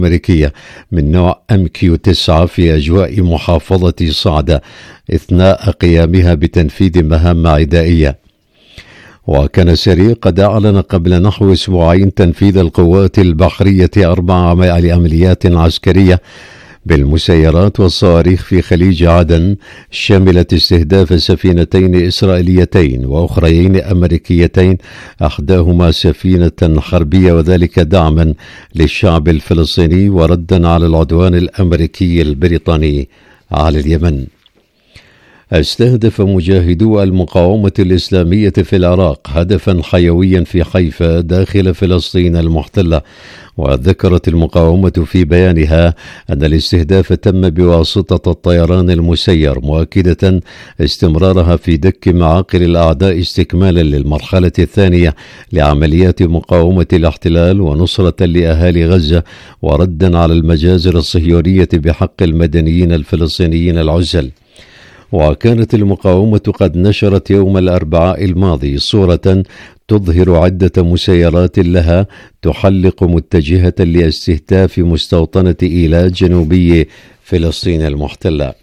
أمريكية من نوع MQ-9 في أجواء محافظة صعدة أثناء قيامها بتنفيذ مهام عدائية. وكان السريع قد أعلن قبل نحو أسبوعين تنفيذ القوات البحرية 4 عمليات عسكرية بالمسيرات والصواريخ في خليج عدن، شملت استهداف سفينتين إسرائيليتين وأخريين أمريكيتين، أحداهما سفينة حربية، وذلك دعما للشعب الفلسطيني وردا على العدوان الأمريكي البريطاني على اليمن. استهدف مجاهدو المقاومة الإسلامية في العراق هدفا حيويا في حيفا داخل فلسطين المحتلة. وذكرت المقاومة في بيانها أن الاستهداف تم بواسطة الطيران المسير، مؤكدة استمرارها في دك معاقل الأعداء استكمالا للمرحلة الثانية لعمليات مقاومة الاحتلال ونصرة لأهالي غزة، وردا على المجازر الصهيونية بحق المدنيين الفلسطينيين العزل. وكانت المقاومة قد نشرت يوم الأربعاء الماضي صورة تظهر عدة مسيرات لها تحلق متجهة لاستهداف مستوطنة إيلات جنوبي فلسطين المحتلة.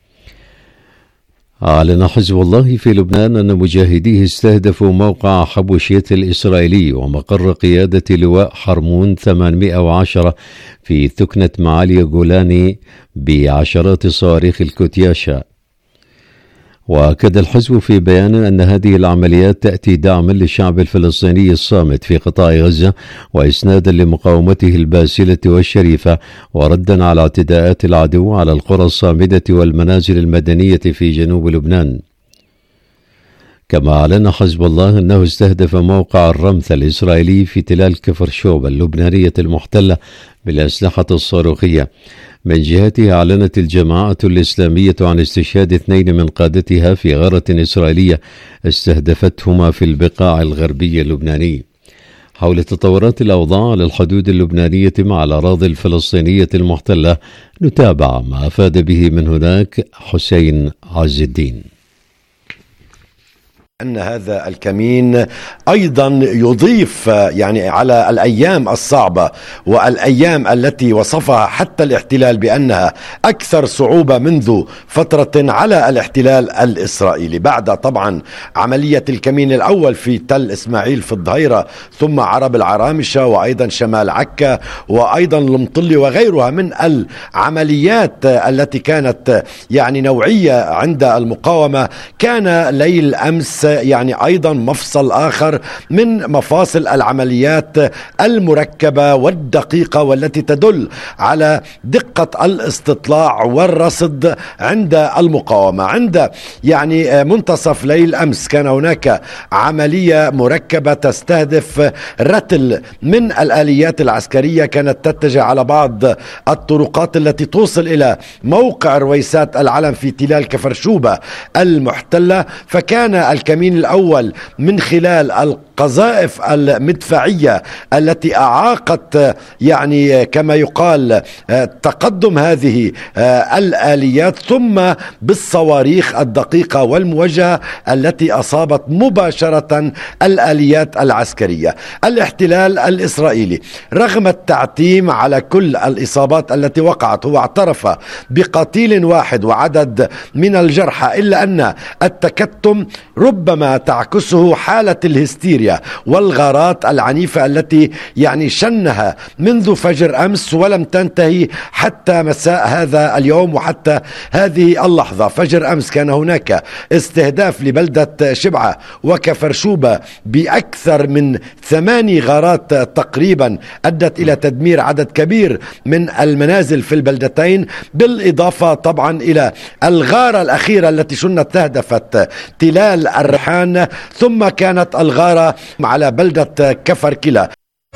أعلن حزب الله في لبنان أن مجاهديه استهدفوا موقع حبوشيت الإسرائيلي ومقر قيادة لواء حرمون 810 في ثكنة معالي جولاني بعشرات صواريخ الكوتياشا. وأكد الحزب في بيان أن هذه العمليات تأتي دعما للشعب الفلسطيني الصامت في قطاع غزة وإسنادا لمقاومته الباسلة والشريفة، وردا على اعتداءات العدو على القرى الصامدة والمنازل المدنية في جنوب لبنان. كما أعلن حزب الله أنه استهدف موقع الرمث الإسرائيلي في تلال كفر شوب اللبنانية المحتلة بالأسلحة الصاروخية. من جهتها أعلنت الجماعة الإسلامية عن استشهاد 2 من قادتها في غارة إسرائيلية استهدفتهما في البقاع الغربي اللبناني. حول تطورات الأوضاع على الحدود اللبنانية مع الأراضي الفلسطينية المحتلة، نتابع ما أفاد به من هناك حسين عز الدين. أن هذا الكمين أيضا يضيف يعني على الأيام الصعبة والأيام التي وصفها حتى الاحتلال بأنها أكثر صعوبة منذ فترة على الاحتلال الإسرائيلي، بعد طبعا عملية الكمين الأول في تل إسماعيل في الظهيرة، ثم عرب العرامشة، وأيضا شمال عكا، وأيضا المطلي وغيرها من العمليات التي كانت يعني نوعية عند المقاومة. كان ليل أمس يعني أيضا مفصل آخر من مفاصل العمليات المركبة والدقيقة والتي تدل على دقة الاستطلاع والرصد عند المقاومة. عند يعني منتصف ليل أمس كان هناك عملية مركبة تستهدف رتل من الآليات العسكرية كانت تتجه على بعض الطرقات التي توصل إلى موقع رويسات العلم في تلال كفرشوبة المحتلة. فكان الكمين الأول من خلال القذائف المدفعية التي أعاقت يعني كما يقال تقدم هذه الآليات، ثم بالصواريخ الدقيقة والموجهة التي أصابت مباشرة الآليات العسكرية. الاحتلال الإسرائيلي رغم التعتيم على كل الإصابات التي وقعت، هو اعترف بقتيل واحد وعدد من الجرحى، إلا أن التكتم ربما تعكسه حالة الهستيريا والغارات العنيفة التي يعني شنها منذ فجر أمس ولم تنتهي حتى مساء هذا اليوم وحتى هذه اللحظة. فجر أمس كان هناك استهداف لبلدة شبعة وكفرشوبة بأكثر من 8 غارات تقريبا أدت إلى تدمير عدد كبير من المنازل في البلدتين، بالإضافة طبعا إلى الغارة الأخيرة التي شنت تهدفت تلال الريحان، ثم كانت الغارة على بلدة كفر كلا.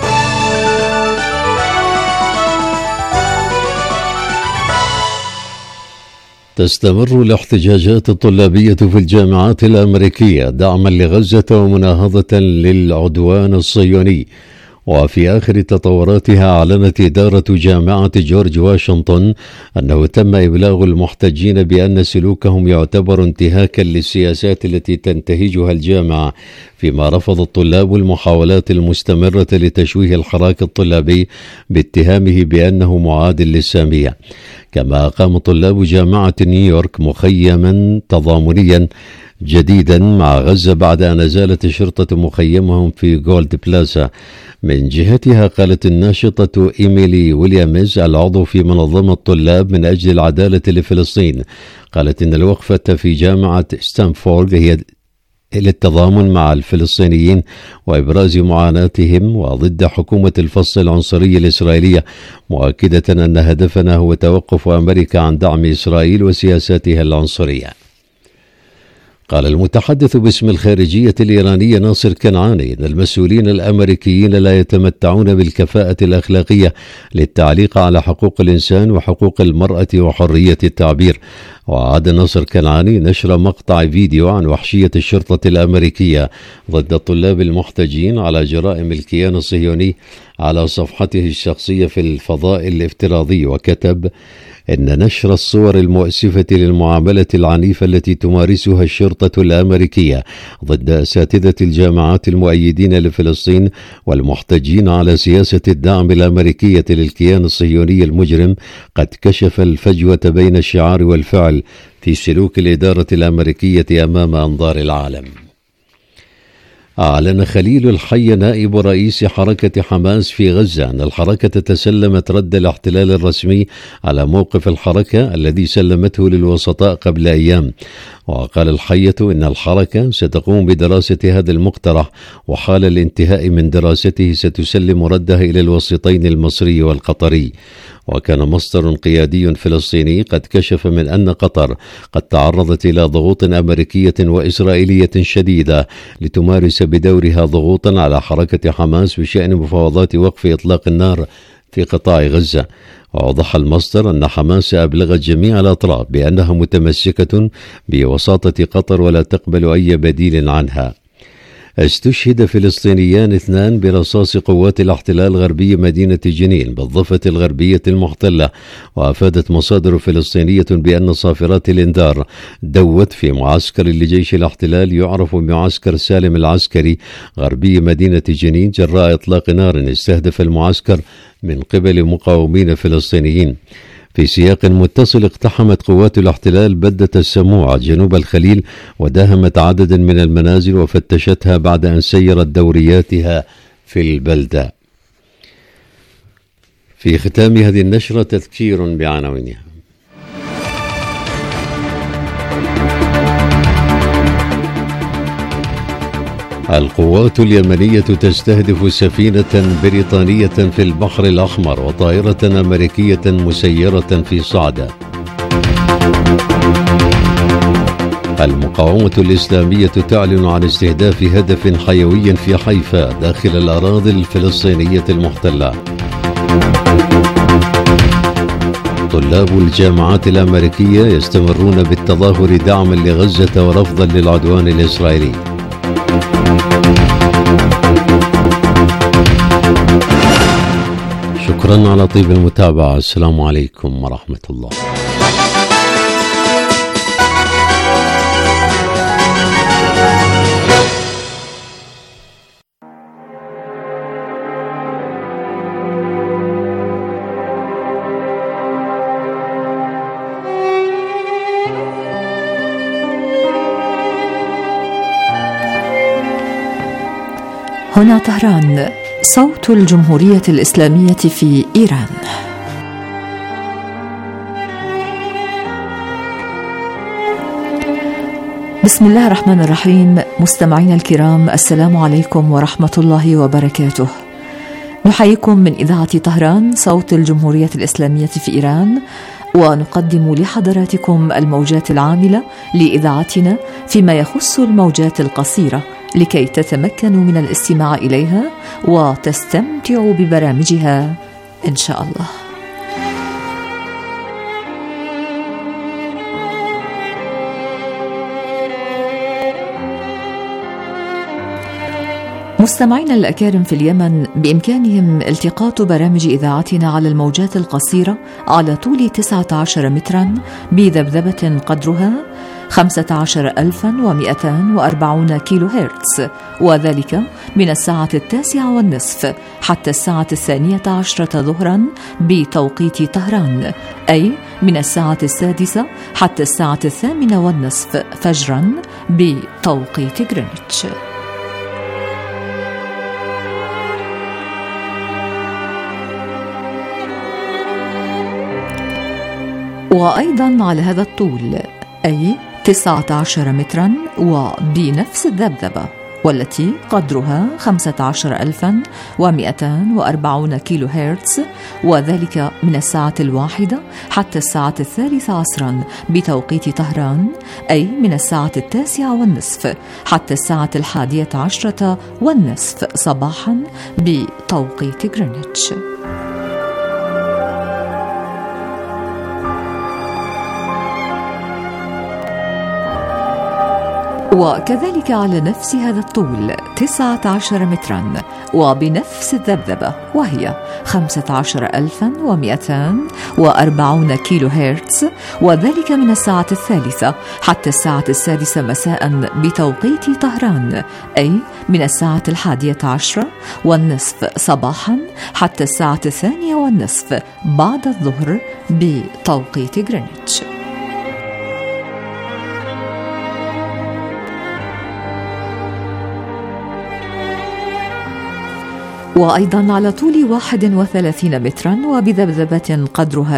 تستمر الاحتجاجات الطلابية في الجامعات الأمريكية دعما لغزة ومناهضة للعدوان الصهيوني. وفي آخر تطوراتها أعلنت إدارة جامعة جورج واشنطن أنه تم إبلاغ المحتجين بأن سلوكهم يعتبر انتهاكا للسياسات التي تنتهجها الجامعة، فيما رفض الطلاب المحاولات المستمرة لتشويه الحراك الطلابي باتهامه بأنه معاد للسامية. كما أقام طلاب جامعة نيويورك مخيما تضامنيا جديدا مع غزة بعد أن أزالت الشرطة مخيمهم في جولد بلازا. من جهتها قالت الناشطة إيميلي ويليامز العضو في منظمة طلاب من أجل العدالة لفلسطين، قالت إن الوقفة في جامعة ستانفورد هي للتضامن مع الفلسطينيين وإبراز معاناتهم وضد حكومة الفصل العنصرية الإسرائيلية، مؤكدة أن هدفنا هو توقف أمريكا عن دعم إسرائيل وسياساتها العنصرية. قال المتحدث باسم الخارجية الإيرانية ناصر كنعاني إن المسؤولين الأمريكيين لا يتمتعون بالكفاءة الأخلاقية للتعليق على حقوق الإنسان وحقوق المرأة وحرية التعبير. وعاد ناصر كنعاني نشر مقطع فيديو عن وحشية الشرطة الأمريكية ضد الطلاب المحتجين على جرائم الكيان الصهيوني على صفحته الشخصية في الفضاء الافتراضي، وكتب إن نشر الصور المؤسفة للمعاملة العنيفة التي تمارسها الشرطة الأمريكية ضد أساتذة الجامعات المؤيدين لفلسطين والمحتجين على سياسة الدعم الأمريكية للكيان الصهيوني المجرم قد كشف الفجوة بين الشعار والفعل في سلوك الإدارة الأمريكية أمام أنظار العالم. أعلن خليل الحي نائب رئيس حركة حماس في غزة أن الحركة تسلمت رد الاحتلال الرسمي على موقف الحركة الذي سلمته للوسطاء قبل أيام. وقال الحية إن الحركة ستقوم بدراسة هذا المقترح، وحال الانتهاء من دراسته ستسلم ردها إلى الوسيطين المصري والقطري. وكان مصدر قيادي فلسطيني قد كشف من أن قطر قد تعرضت إلى ضغوط أمريكية وإسرائيلية شديدة لتمارس بدورها ضغوطا على حركة حماس بشأن مفاوضات وقف إطلاق النار في قطاع غزة. وأوضح المصدر أن حماس أبلغت جميع الأطراف بأنها متمسكة بوساطة قطر ولا تقبل أي بديل عنها. استشهد فلسطينيان 2 برصاص قوات الاحتلال غربي مدينة جنين بالضفة الغربية المحتلة. وأفادت مصادر فلسطينية بأن صافرات الإنذار دوت في معسكر لجيش الاحتلال يعرف بمعسكر سالم العسكري غربي مدينة جنين جراء إطلاق نار استهدف المعسكر من قبل مقاومين فلسطينيين. في سياق متصل اقتحمت قوات الاحتلال بلدة السموع جنوب الخليل وداهمت عددا من المنازل وفتشتها بعد أن سيرت دورياتها في البلدة. في ختام هذه النشرة تذكير بعناوينها. القوات اليمنية تستهدف سفينة بريطانية في البحر الأحمر وطائرة أمريكية مسيرة في صعدة. المقاومة الإسلامية تعلن عن استهداف هدف حيوي في حيفا داخل الأراضي الفلسطينية المحتلة. طلاب الجامعات الأمريكية يستمرون بالتظاهر دعما لغزة ورفضا للعدوان الإسرائيلي. شكرا على طيب المتابعة. السلام عليكم ورحمة الله. هنا طهران، صوت الجمهورية الإسلامية في إيران. بسم الله الرحمن الرحيم. مستمعينا الكرام، السلام عليكم ورحمة الله وبركاته. نحييكم من إذاعة طهران صوت الجمهورية الإسلامية في إيران، ونقدم لحضراتكم الموجات العاملة لإذاعتنا فيما يخص الموجات القصيرة لكي تتمكنوا من الاستماع إليها وتستمتعوا ببرامجها إن شاء الله. مستمعينا الأكارم في اليمن بإمكانهم التقاط برامج إذاعتنا على الموجات القصيرة على طول 19 مترا بذبذبة قدرها 15240 كيلو هرتز، وذلك من الساعة 9:30 حتى الساعة 12 ظهرا بتوقيت طهران، أي من الساعة 6 حتى الساعة 8:30 فجرا بتوقيت غرينتش. وأيضا على هذا الطول أي 19 مترا وبنفس الذبذبة، والتي قدرها 15240 كيلو هرتز، وذلك من الساعة 1 حتى الساعة 3 عصرا بتوقيت طهران، أي من الساعة 9:30 حتى الساعة 11:30 صباحا بتوقيت غرينتش. وكذلك على نفس هذا الطول 19 مترا وبنفس الذبذبة، وهي 15240 كيلو هرتز، وذلك من الساعة 3 حتى الساعة 6 مساء بتوقيت طهران، أي من الساعة 11:30 صباحا حتى الساعة 2:30 بعد الظهر بتوقيت غرينتش. وأيضا على طول 31 مترا وبذبذبة قدرها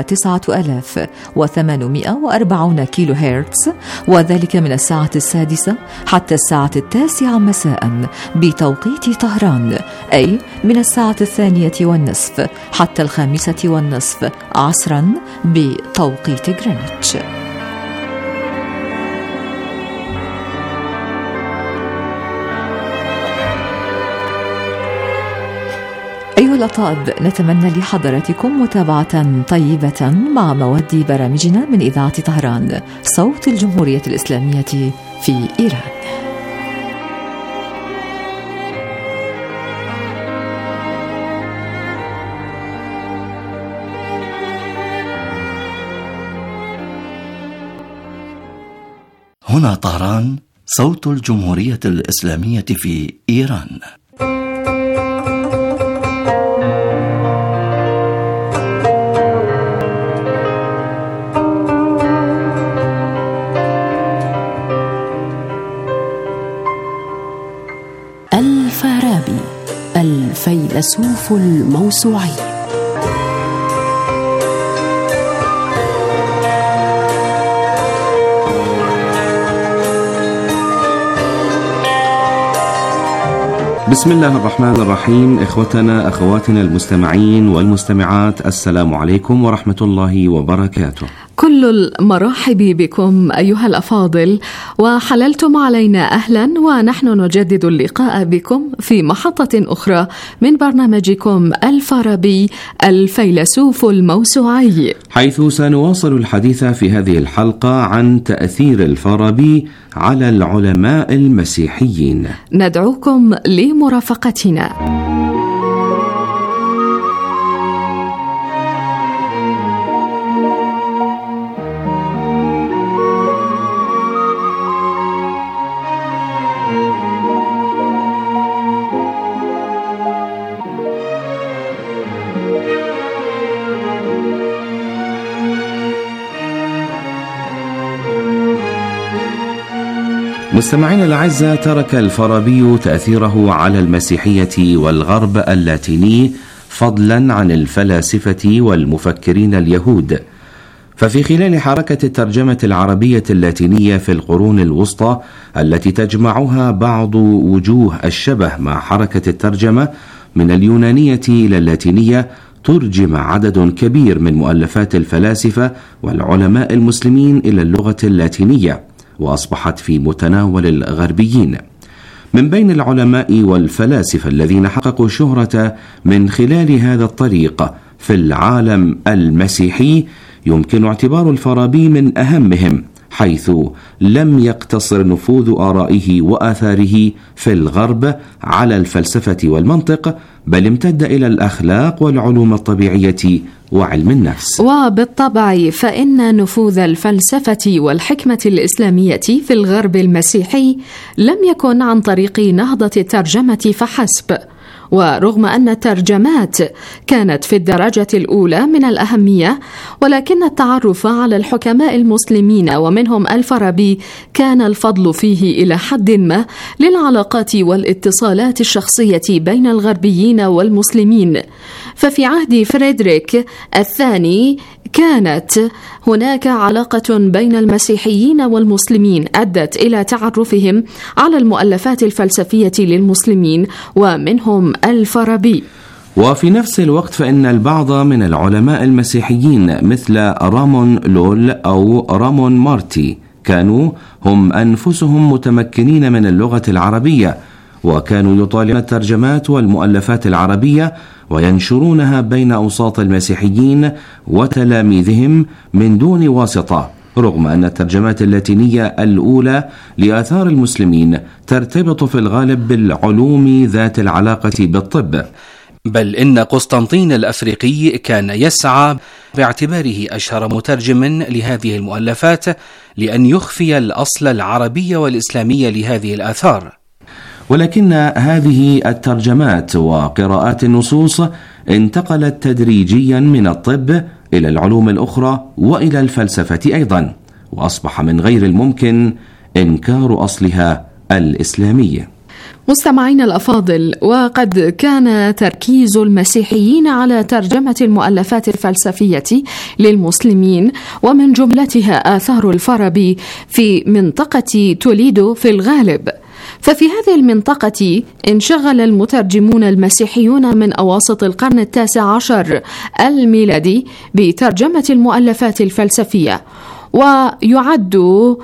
9840 كيلو هرتز، وذلك من الساعة 6 حتى الساعة 9 مساء بتوقيت طهران، أي من الساعة 2:30 حتى 5:30 عصرا بتوقيت غرينتش. أيها الأطاب، نتمنى لحضراتكم متابعة طيبة مع مواد برامجنا من إذاعة طهران صوت الجمهورية الإسلامية في إيران. هنا طهران صوت الجمهورية الإسلامية في إيران. الفارابي الفيلسوف الموسوعي. بسم الله الرحمن الرحيم. إخوتنا أخواتنا المستمعين والمستمعات، السلام عليكم ورحمة الله وبركاته. كل المرحب بكم أيها الأفاضل، وحللتم علينا أهلا، ونحن نجدد اللقاء بكم في محطة أخرى من برنامجكم الفارابي الفيلسوف الموسوعي، حيث سنواصل الحديث في هذه الحلقة عن تأثير الفارابي على العلماء المسيحيين. ندعوكم لمرافقتنا. مستمعينا الأعزاء، ترك الفارابي تأثيره على المسيحية والغرب اللاتيني فضلا عن الفلاسفة والمفكرين اليهود، ففي خلال حركة الترجمة العربية اللاتينية في القرون الوسطى التي تجمعها بعض وجوه الشبه مع حركة الترجمة من اليونانية إلى اللاتينية، ترجم عدد كبير من مؤلفات الفلاسفة والعلماء المسلمين إلى اللغة اللاتينية، وأصبحت في متناول الغربيين. من بين العلماء والفلاسفة الذين حققوا شهرة من خلال هذا الطريق في العالم المسيحي، يمكن اعتبار الفارابي من أهمهم، حيث لم يقتصر نفوذ آرائه وآثاره في الغرب على الفلسفة والمنطق، بل امتد إلى الأخلاق والعلوم الطبيعية وعلم النفس. وبالطبع فإن نفوذ الفلسفة والحكمة الإسلامية في الغرب المسيحي لم يكن عن طريق نهضة الترجمة فحسب، ورغم أن الترجمات كانت في الدرجة الأولى من الأهمية، ولكن التعرف على الحكماء المسلمين ومنهم الفارابي كان الفضل فيه إلى حد ما للعلاقات والاتصالات الشخصية بين الغربيين والمسلمين. ففي عهد فريدريك الثاني كانت هناك علاقة بين المسيحيين والمسلمين أدت إلى تعرفهم على المؤلفات الفلسفية للمسلمين ومنهم الفارابي. وفي نفس الوقت فإن البعض من العلماء المسيحيين مثل رامون لول أو رامون مارتي كانوا هم أنفسهم متمكنين من اللغة العربية، وكانوا يطالعون الترجمات والمؤلفات العربية وينشرونها بين أوساط المسيحيين وتلاميذهم من دون واسطة، رغم أن الترجمات اللاتينية الأولى لآثار المسلمين ترتبط في الغالب بالعلوم ذات العلاقة بالطب. بل إن قسطنطين الأفريقي كان يسعى باعتباره أشهر مترجم لهذه المؤلفات لأن يخفي الأصل العربي والإسلامي لهذه الآثار. ولكن هذه الترجمات وقراءات النصوص انتقلت تدريجيا من الطب إلى العلوم الأخرى وإلى الفلسفة أيضا، وأصبح من غير الممكن إنكار أصلها الإسلامي. مستمعين الأفاضل، وقد كان تركيز المسيحيين على ترجمة المؤلفات الفلسفية للمسلمين ومن جملتها آثار الفارابي في منطقة توليدو في الغالب. ففي هذه المنطقة انشغل المترجمون المسيحيون من أواسط القرن 19 الميلادي بترجمة المؤلفات الفلسفية، ويعد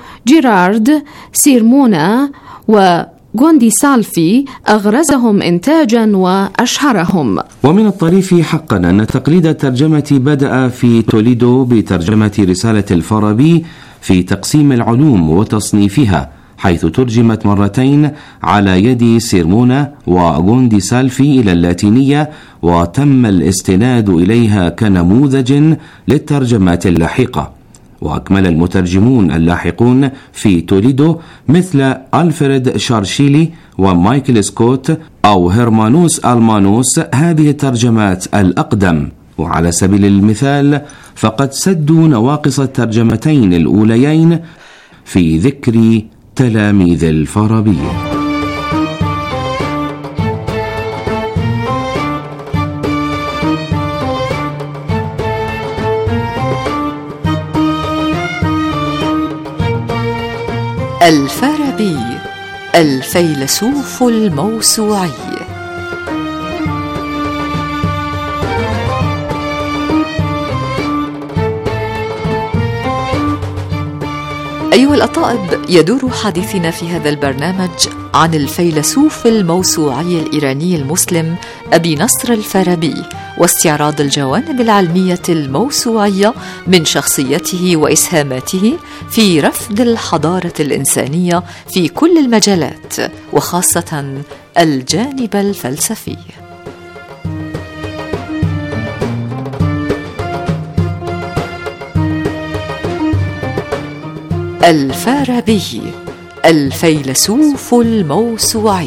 جيرارد سيرمونا وغوندي سالفي أغرزهم إنتاجا وأشهرهم. ومن الطريف حقا أن تقليد الترجمة بدأ في توليدو بترجمة رسالة الفارابي في تقسيم العلوم وتصنيفها، حيث ترجمت مرتين على يد سيرمونا وغوندي سالفي إلى اللاتينية، وتم الاستناد إليها كنموذج للترجمات اللاحقة. وأكمل المترجمون اللاحقون في توليدو مثل ألفريد شارشيلي ومايكل سكوت أو هيرمانوس ألمانوس هذه الترجمات الأقدم. وعلى سبيل المثال فقد سدوا نواقص الترجمتين الأوليين في ذكر تلاميذ الفارابي. الفارابي الفيلسوف الموسوعي. أيها الأطائب، يدور حديثنا في هذا البرنامج عن الفيلسوف الموسوعي الإيراني المسلم أبي نصر الفارابي، واستعراض الجوانب العلمية الموسوعية من شخصيته وإسهاماته في رفد الحضارة الإنسانية في كل المجالات، وخاصة الجانب الفلسفي. الفارابي الفيلسوف الموسوعي.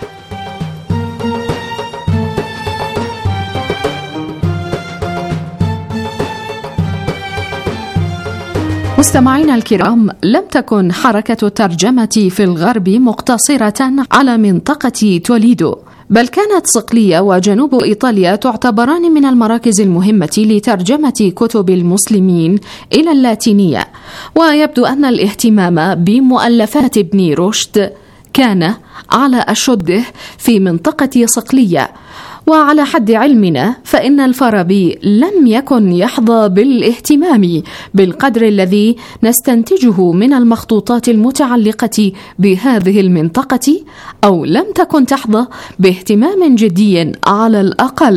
مستمعينا الكرام، لم تكن حركة الترجمة في الغرب مقتصرة على منطقة توليدو، بل كانت صقلية وجنوب إيطاليا تعتبران من المراكز المهمة لترجمة كتب المسلمين إلى اللاتينية. ويبدو أن الاهتمام بمؤلفات ابن رشد كان على أشده في منطقة صقلية. وعلى حد علمنا فإن الفارابي لم يكن يحظى بالاهتمام بالقدر الذي نستنتجه من المخطوطات المتعلقة بهذه المنطقة، أو لم تكن تحظى باهتمام جدي على الأقل.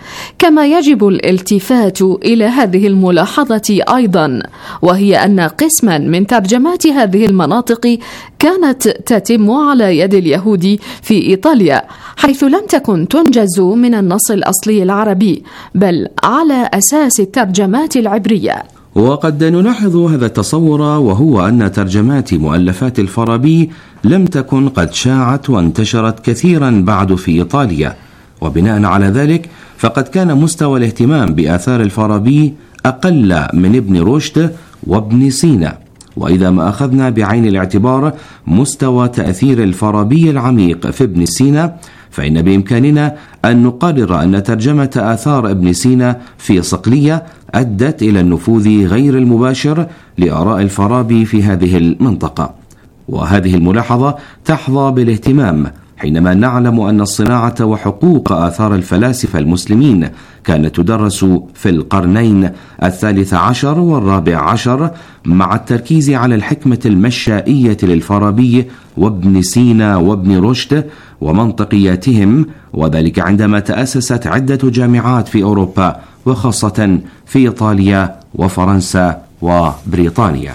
كما يجب الالتفات إلى هذه الملاحظة أيضا، وهي أن قسما من ترجمات هذه المناطق كانت تتم على يد اليهود في إيطاليا، حيث لم تكن تنجز من النص الأصلي العربي بل على أساس الترجمات العبرية. وقد نلاحظ هذا التصور، وهو أن ترجمات مؤلفات الفارابي لم تكن قد شاعت وانتشرت كثيرا بعد في إيطاليا، وبناء على ذلك فقد كان مستوى الاهتمام بآثار الفارابي أقل من ابن رشد وابن سينا. وإذا ما أخذنا بعين الاعتبار مستوى تأثير الفارابي العميق في ابن سينا، فإن بإمكاننا أن نقرر أن ترجمة آثار ابن سينا في صقلية أدت إلى النفوذ غير المباشر لآراء الفارابي في هذه المنطقة. وهذه الملاحظة تحظى بالاهتمام حينما نعلم أن الصناعة وحقوق آثار الفلاسفة المسلمين كانت تدرس في القرنين الثالث عشر والرابع عشر، مع التركيز على الحكمة المشائية للفارابي وابن سينا وابن رشد ومنطقياتهم، وذلك عندما تأسست عدة جامعات في أوروبا وخاصة في إيطاليا وفرنسا وبريطانيا.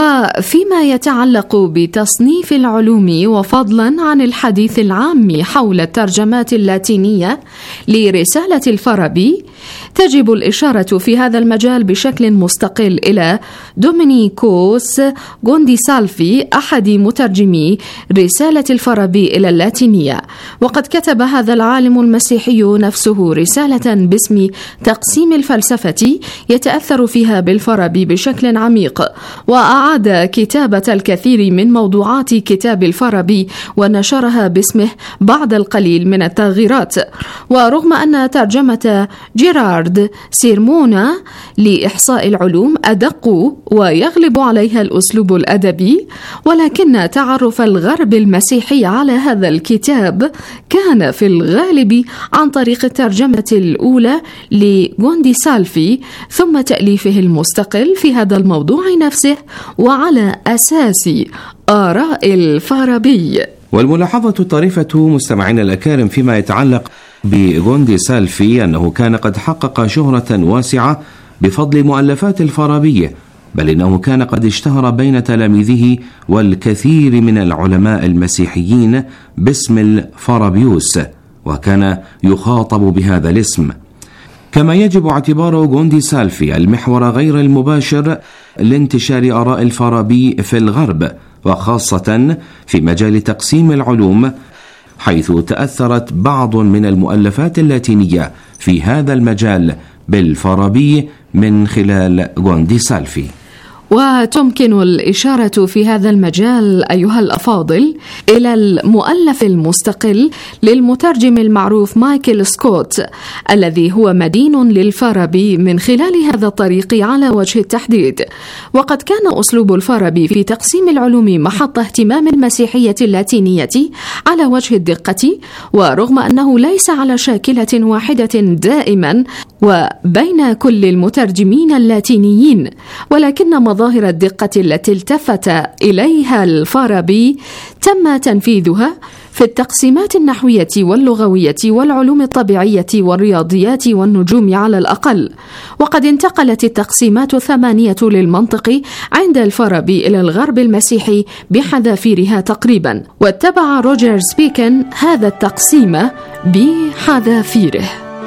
وفيما يتعلق بتصنيف العلوم، وفضلا عن الحديث العام حول الترجمات اللاتينية لرسالة الفارابي، تجب الإشارة في هذا المجال بشكل مستقل إلى دومينيكوس غونديسالفي، أحد مترجمي رسالة الفارابي إلى اللاتينية. وقد كتب هذا العالم المسيحي نفسه رسالة باسم تقسيم الفلسفة يتأثر فيها بالفارابي بشكل عميق، وأعاد كتابة الكثير من موضوعات كتاب الفارابي ونشرها باسمه بعد القليل من التغييرات. ورغم أن ترجمة جيرارد سيرمونا لإحصاء العلوم أدق ويغلب عليها الأسلوب الأدبي، ولكن تعرف الغرب المسيحي على هذا الكتاب كان في الغالب عن طريق الترجمة الأولى لغونديسالفي، ثم تأليفه المستقل في هذا الموضوع نفسه وعلى أساس آراء الفارابي. والملاحظة الطريفة مستمعين الأكارم فيما يتعلق بغونديسالفي أنه كان قد حقق شهرة واسعة بفضل مؤلفات الفارابي، بل إنه كان قد اشتهر بين تلاميذه والكثير من العلماء المسيحيين باسم الفارابيوس، وكان يخاطب بهذا الاسم. كما يجب اعتبار غونديسالفي المحور غير المباشر لانتشار آراء الفارابي في الغرب، وخاصة في مجال تقسيم العلوم، حيث تأثرت بعض من المؤلفات اللاتينية في هذا المجال بالفارابي من خلال غونديسالفي. وتمكن الإشارة في هذا المجال أيها الأفاضل إلى المؤلف المستقل للمترجم المعروف مايكل سكوت، الذي هو مدين للفارابي من خلال هذا الطريق على وجه التحديد. وقد كان أسلوب الفارابي في تقسيم العلوم محط اهتمام المسيحية اللاتينية على وجه الدقة، ورغم أنه ليس على شاكلة واحدة دائما وبين كل المترجمين اللاتينيين، ولكن مظاهر الدقة التي التفت إليها الفارابي تم تنفيذها في التقسيمات النحوية واللغوية والعلوم الطبيعية والرياضيات والنجوم على الأقل. وقد انتقلت التقسيمات الثمانية للمنطق عند الفارابي إلى الغرب المسيحي بحذافيرها تقريبا، واتبع روجر سبيكن هذا التقسيم بحذافيره.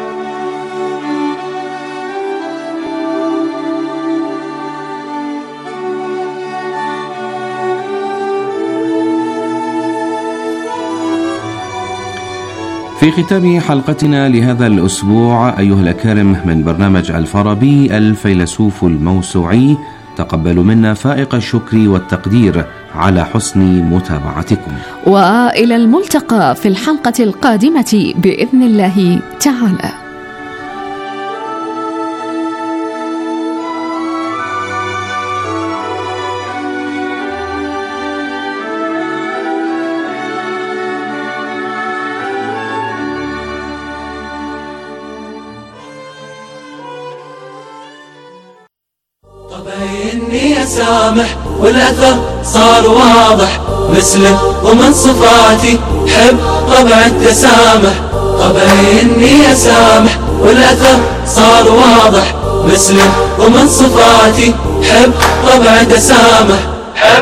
في ختام حلقتنا لهذا الأسبوع أيها الأكارم من برنامج الفارابي الفيلسوف الموسوعي، تقبلوا منا فائق الشكر والتقدير على حسن متابعتكم، وإلى الملتقى في الحلقة القادمة بإذن الله تعالى. إني أسامح والأثر صار واضح، مسلم ومن صفاتي حب طبع التسامح، طبعي إني أسامح والأثر صار واضح. مسلم ومن صفاتي حب طبع تسامح، حب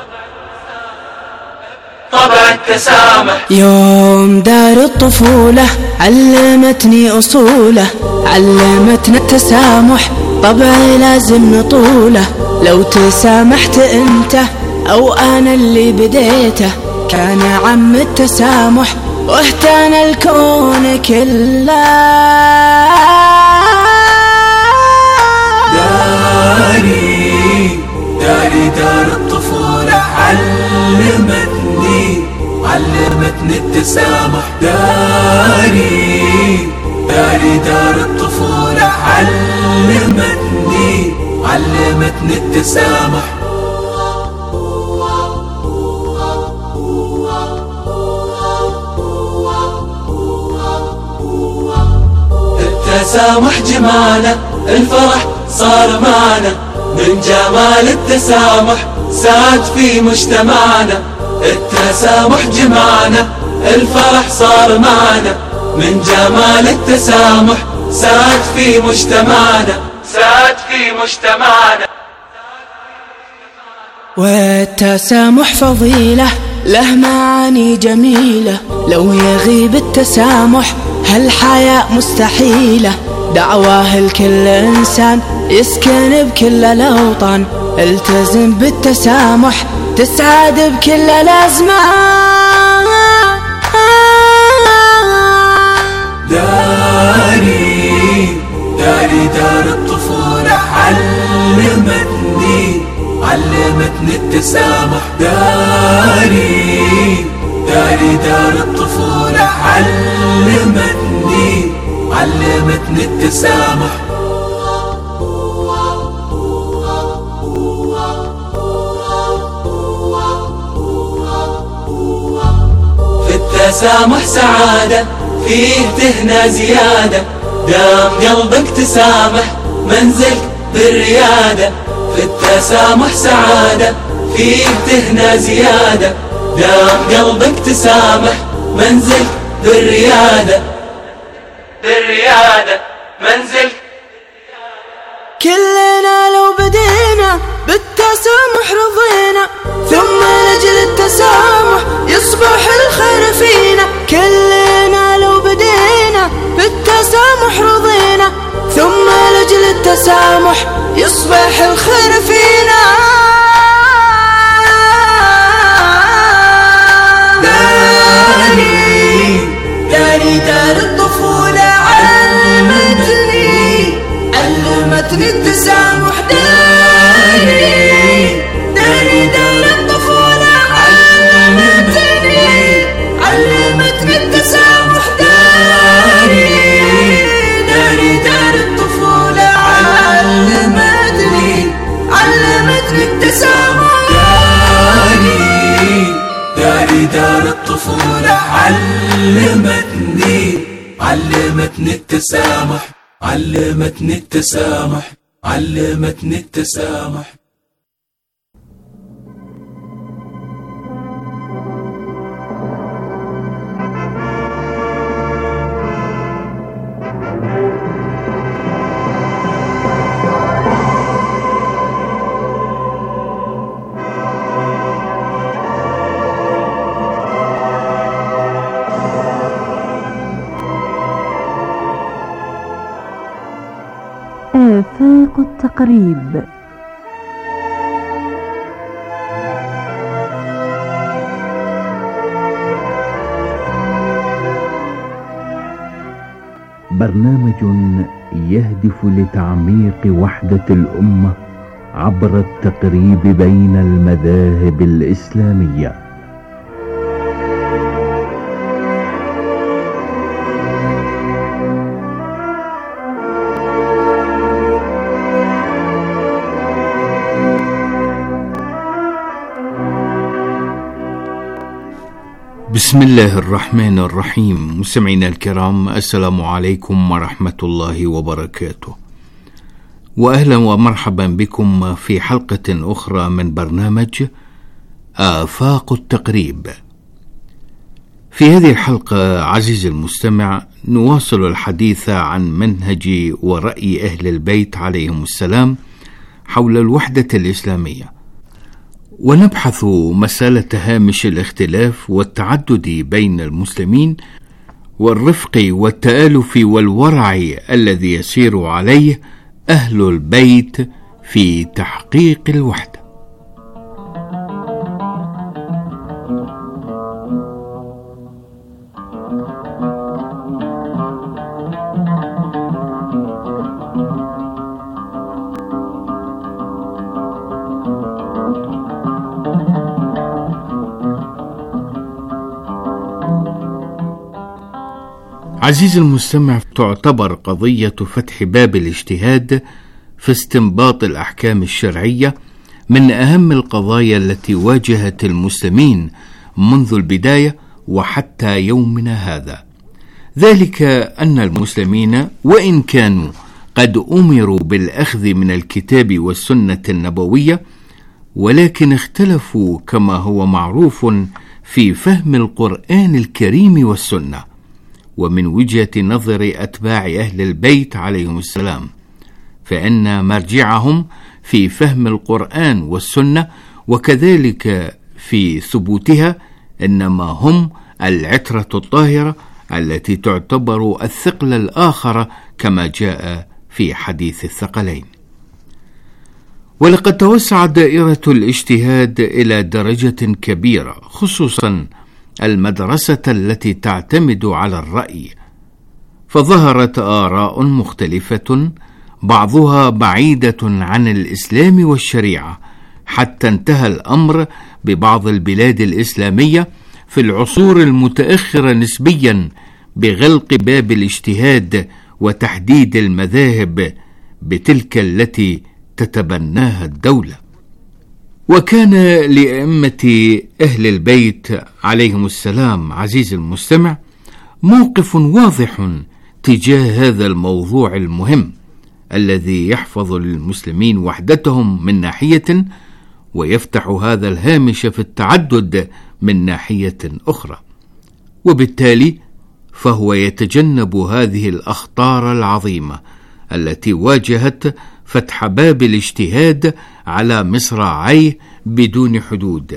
طبع التسامح. يوم دار الطفولة علمتني أصوله، علمتنا التسامح طبعي لازم نطوله. لو تسامحت أنت أو أنا اللي بديته كان عم التسامح واهتنى الكون كله. داري دار الطفولة علمتني التسامح. داري دار الطفولة علمتني التسامح. التسامح جمالة، الفرح صار معنا، من جمال التسامح ساد في مجتمعنا. التسامح جمعنا، الفرح صار معنا، من جمال التسامح ساد في مجتمعنا، ساد في مجتمعنا. والتسامح فضيلة له معاني جميلة، لو يغيب التسامح هالحياة مستحيلة. دعواه لكل إنسان يسكن بكل الأوطان، التزم بالتسامح تسعد بكل الأزمان. داري دار الطفولة علمتني التسامح. داري دار الطفولة علمتني التسامح. في التسامح سعادة، فيه تهنى زيادة، دام قلبك تسامح منزلك بالريادة. في التسامح سعادة، فيه تهنى زيادة، دام قلبك تسامح منزلك بالريادة، بالريادة منزلك. كلنا لو بدينا بالتسامح رضينا، ثم لأجل التسامح يصبح الخير فينا. كلنا لو بدينا بالتسامح رضينا، ثم لأجل التسامح يصبح الخير فينا. داري دار الطفولة علمتني التسامح. داري دار الطفولة علمتني التسامح. داري دار الطفولة علمتني التسامح. داري دار الطفولة علمتني التسامح، علمتني التسامح، علمتني التسامح. آفاق التقريب. برنامج يهدف لتعميق وحدة الأمة عبر التقريب بين المذاهب الإسلامية. بسم الله الرحمن الرحيم. مستمعينا الكرام، السلام عليكم ورحمة الله وبركاته، وأهلا ومرحبا بكم في حلقة أخرى من برنامج آفاق التقريب. في هذه الحلقة عزيزي المستمع نواصل الحديث عن منهج ورأي أهل البيت عليهم السلام حول الوحدة الإسلامية، ونبحث مسألة هامش الاختلاف والتعدد بين المسلمين والرفق والتآلف والورع الذي يسير عليه أهل البيت في تحقيق الوحدة. عزيزي المستمع، تعتبر قضية فتح باب الاجتهاد في استنباط الأحكام الشرعية من أهم القضايا التي واجهت المسلمين منذ البداية وحتى يومنا هذا، ذلك أن المسلمين وإن كانوا قد أمروا بالأخذ من الكتاب والسنة النبوية، ولكن اختلفوا كما هو معروف في فهم القرآن الكريم والسنة. ومن وجهة نظر أتباع أهل البيت عليهم السلام، فإن مرجعهم في فهم القرآن والسنة وكذلك في ثبوتها إنما هم العترة الطاهرة التي تعتبر الثقل الآخر كما جاء في حديث الثقلين. ولقد توسعت دائرة الاجتهاد إلى درجة كبيرة، خصوصا المدرسة التي تعتمد على الرأي، فظهرت آراء مختلفة بعضها بعيدة عن الإسلام والشريعة، حتى انتهى الأمر ببعض البلاد الإسلامية في العصور المتأخرة نسبيا بغلق باب الاجتهاد وتحديد المذاهب بتلك التي تتبناها الدولة. وكان لأئمة أهل البيت عليهم السلام عزيز المستمع موقف واضح تجاه هذا الموضوع المهم الذي يحفظ للمسلمين وحدتهم من ناحية، ويفتح هذا الهامش في التعدد من ناحية أخرى، وبالتالي فهو يتجنب هذه الأخطار العظيمة التي واجهت فتح باب الاجتهاد على مصراعيه بدون حدود.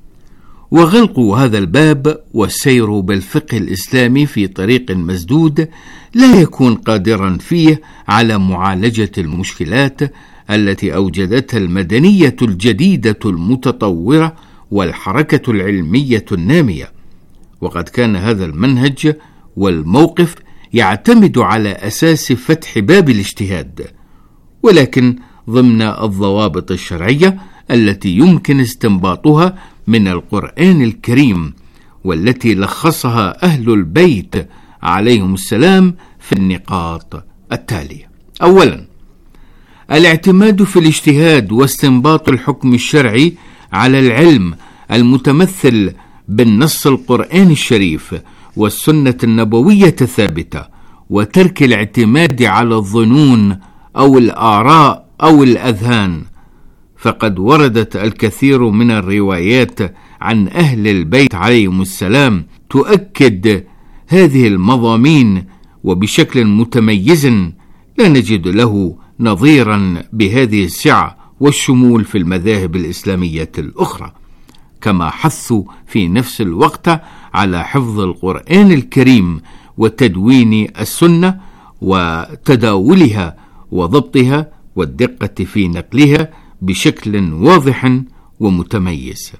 وغلق هذا الباب والسير بالفقه الإسلامي في طريق مسدود لا يكون قادرا فيه على معالجة المشكلات التي أوجدتها المدنية الجديدة المتطورة والحركة العلمية النامية. وقد كان هذا المنهج والموقف يعتمد على أساس فتح باب الاجتهاد، ولكن ضمن الضوابط الشرعية التي يمكن استنباطها من القرآن الكريم، والتي لخصها أهل البيت عليهم السلام في النقاط التالية. أولا، الاعتماد في الاجتهاد واستنباط الحكم الشرعي على العلم المتمثل بالنص القرآن الشريف والسنة النبوية الثابتة، وترك الاعتماد على الظنون أو الآراء أو الأذهان، فقد وردت الكثير من الروايات عن أهل البيت عليهم السلام تؤكد هذه المضامين وبشكل متميز لا نجد له نظيرا بهذه السعة والشمول في المذاهب الإسلامية الأخرى، كما حثوا في نفس الوقت على حفظ القرآن الكريم وتدوين السنة وتداولها وضبطها والدقة في نقلها بشكل واضح ومتميز.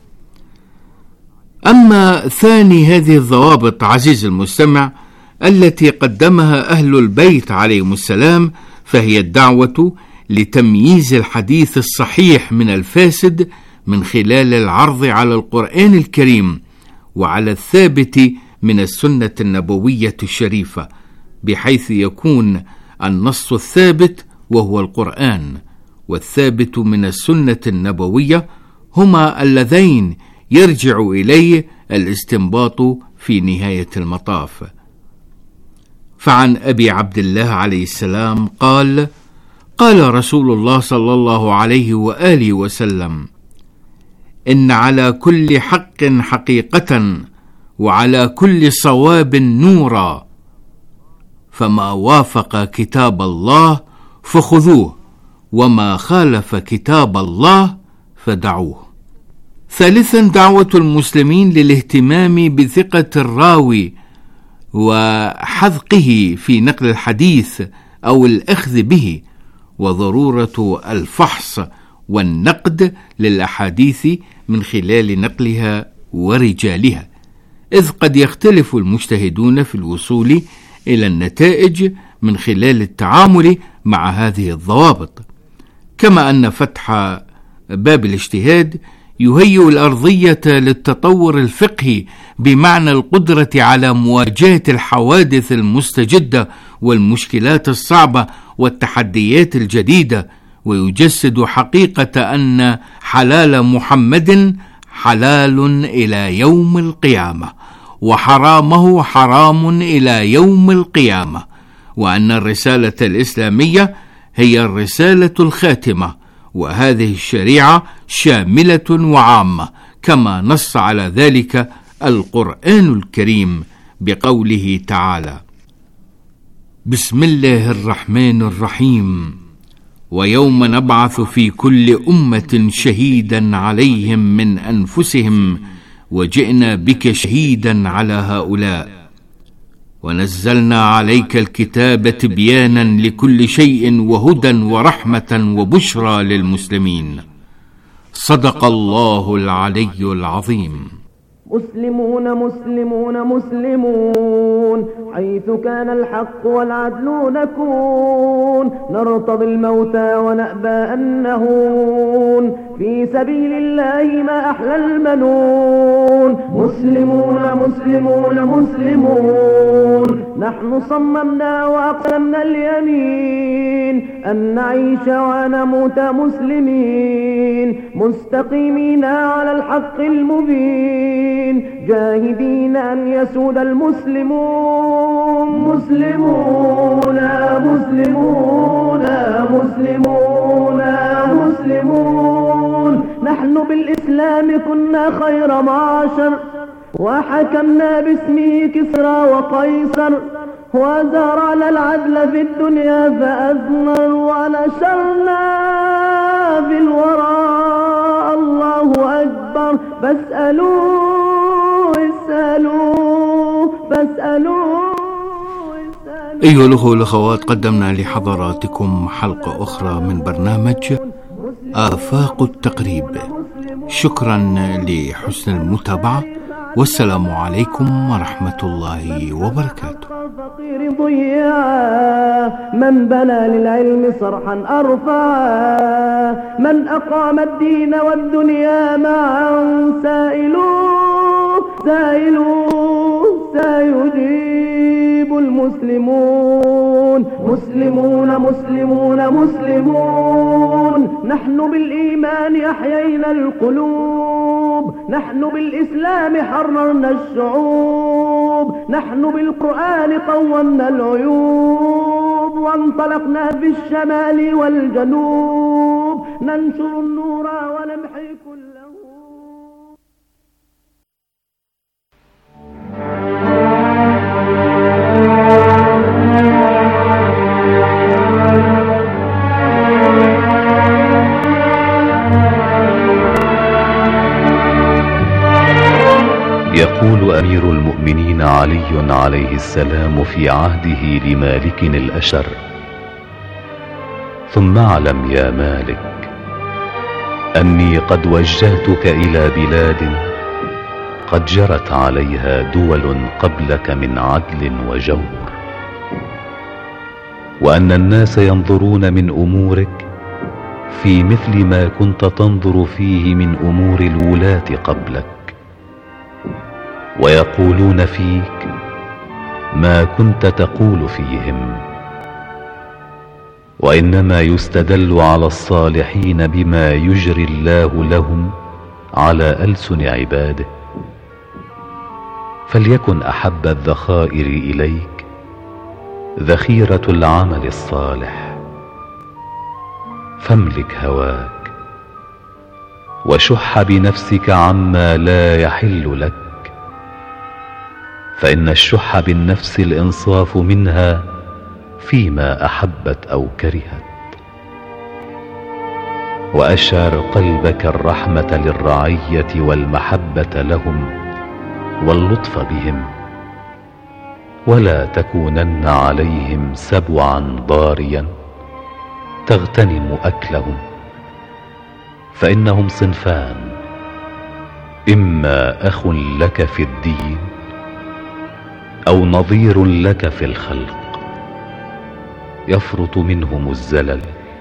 أما ثاني هذه الضوابط عزيز المستمع التي قدمها أهل البيت عليهم السلام، فهي الدعوة لتمييز الحديث الصحيح من الفاسد من خلال العرض على القرآن الكريم وعلى الثابت من السنة النبوية الشريفة، بحيث يكون النص الثابت وهو القرآن والثابت من السنة النبوية هما اللذين يرجع إليه الاستنباط في نهاية المطاف. فعن أبي عبد الله عليه السلام قال: قال رسول الله صلى الله عليه وآله وسلم: إن على كل حق حقيقة، وعلى كل صواب نورا، فما وافق كتاب الله فخذوه، وما خالف كتاب الله فدعوه. ثالثا، دعوة المسلمين للاهتمام بثقة الراوي وحذقه في نقل الحديث أو الأخذ به، وضرورة الفحص والنقد للأحاديث من خلال نقلها ورجالها، إذ قد يختلف المجتهدون في الوصول إلى النتائج من خلال التعامل مع هذه الضوابط. كما أن فتح باب الاجتهاد يهيئ الأرضية للتطور الفقهي بمعنى القدرة على مواجهة الحوادث المستجدة والمشكلات الصعبة والتحديات الجديدة، ويجسد حقيقة أن حلال محمد حلال إلى يوم القيامة، وحرامه حرام إلى يوم القيامة، وأن الرسالة الإسلامية هي الرسالة الخاتمة، وهذه الشريعة شاملة وعامة، كما نص على ذلك القرآن الكريم بقوله تعالى: بسم الله الرحمن الرحيم، ويوم نبعث في كل أمة شهيدا عليهم من أنفسهم وجئنا بك شهيدا على هؤلاء، ونزلنا عليك الكتاب تبيانا لكل شيء وهدى ورحمة وبشرى للمسلمين. صدق الله العلي العظيم. مسلمون مسلمون مسلمون، حيث كان الحق والعدل نكون، نرتضي الموتى ونأبى أن نهون، في سبيل الله ما أحلى المنون. مسلمون مسلمون مسلمون، نحن صممنا وأقسمنا اليمين أن نعيش ونموت مسلمين، مستقيمين على الحق المبين، جاهدين أن يسود المسلمون. مسلمون مسلمون مسلمون مسلمون، نحن بالإسلام كنا خير معشر، وحكمنا باسمه كسرى وقيصر، وزرعنا العدل في الدنيا فأثمر، ونشرنا في الوراء الله أكبر. فاسألوا أيها الأخوة والأخوات، قدمنا لحضراتكم حلقة أخرى من برنامج آفاق التقريب. شكرا لحسن المتابعة، والسلام عليكم ورحمة الله وبركاته. من بنى للعلم صرحا أرفعا، من أقام الدين والدنيا معا، سيجيب المسلمون. مسلمون مسلمون مسلمون، نحن بالإيمان أحيينا القلوب، نحن بالإسلام حررنا الشعوب، نحن بالقرآن قومنا العيوب، وانطلقنا في الشمال والجنوب، ننشر النور ونمحي كله. يقول أمير المؤمنين علي عليه السلام في عهده لمالك الأشر: ثم اعلم يا مالك أني قد وجهتك إلى بلاد قد جرت عليها دول قبلك من عدل وجور، وأن الناس ينظرون من أمورك في مثل ما كنت تنظر فيه من أمور الولاة قبلك، ويقولون فيك ما كنت تقول فيهم، وإنما يستدل على الصالحين بما يجري الله لهم على ألسن عباده. فليكن أحب الذخائر إليك ذخيرة العمل الصالح، فاملك هواك وشح بنفسك عما لا يحل لك، فإن الشح بالنفس الإنصاف منها فيما أحبت أو كرهت. وأشعر قلبك الرحمة للرعية والمحبة لهم واللطف بهم، ولا تكونن عليهم سبعا ضاريا تغتنم أكلهم، فإنهم صنفان: إما أخ لك في الدين أو نظير لك في الخلق، يفرط منهم الزلل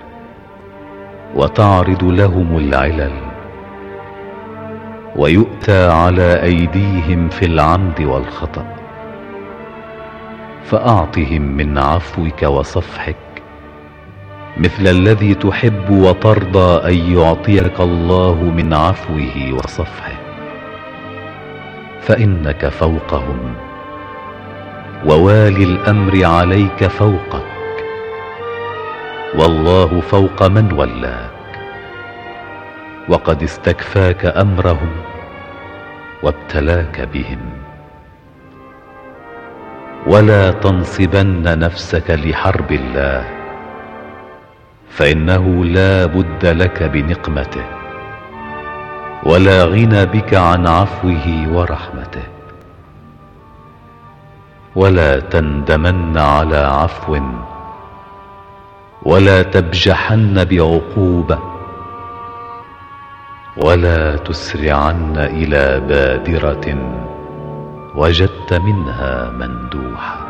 وتعرض لهم العلل، ويؤتى على أيديهم في العمد والخطأ، فأعطهم من عفوك وصفحك مثل الذي تحب وترضى أن يعطيك الله من عفوه وصفحه، فإنك فوقهم، ووالي الأمر عليك فوقك، والله فوق من ولاك، وقد استكفاك أمرهم وابتلاك بهم. ولا تنصبن نفسك لحرب الله، فإنه لا بد لك بنقمته، ولا غنى بك عن عفوه ورحمته. ولا تندمن على عفو، ولا تبجحن بعقوبة، ولا تسرعن إلى بادرة وجدت منها مندوحة.